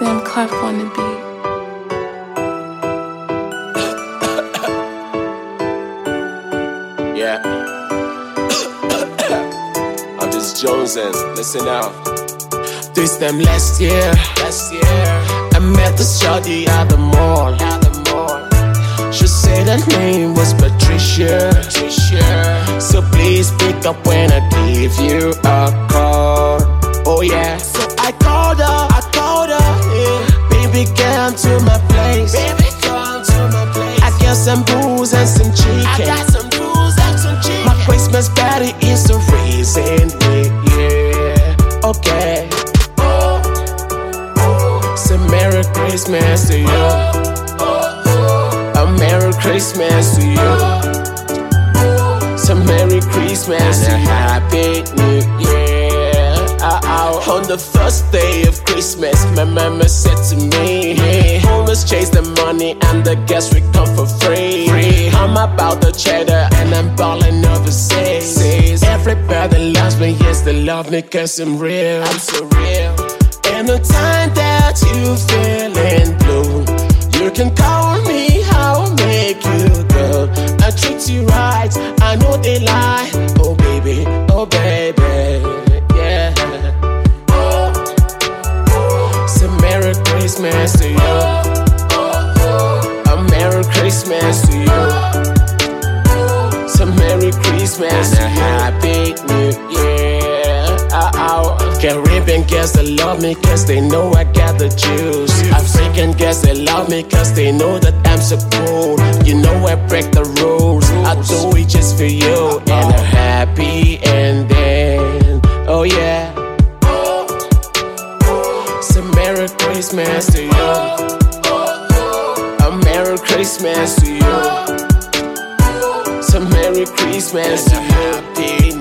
Sam Clef on the beat. Yeah. I'm just jonesing. Listen out. This time last year, I met the shorty at the mall. She said her name was Patricia. So please pick up when I give you a call. Oh yeah. So I called her, yeah. Baby, come to my place. I got some booze and some chicken. My Christmas party is the reason, yeah. Okay. So Merry Christmas to you. A Merry Christmas to you. So Merry Christmas and a Happy New Year. On the first day of Christmas, my mama said to me, always chase the money and the gas will come for free. I'm about the cheddar and I'm ballin' overseas. Everybody loves me, yes, they love me cause I'm real. I'm so real. Anytime that you feelin' blue, you can call me, I'll make you go. I treat you right, I know they lie. Oh baby, yeah. So Merry Christmas to you. A Merry Christmas to you. So Merry Christmas and a Happy New Year. Caribbean girls, they love me cause they know I got the juice. African girls, they love me cause they know that I'm so cool. You know I break the rules, I do it just for you. And a happy ending, oh yeah. So Merry Christmas to you. A Merry Christmas to you. So Merry Christmas and a Happy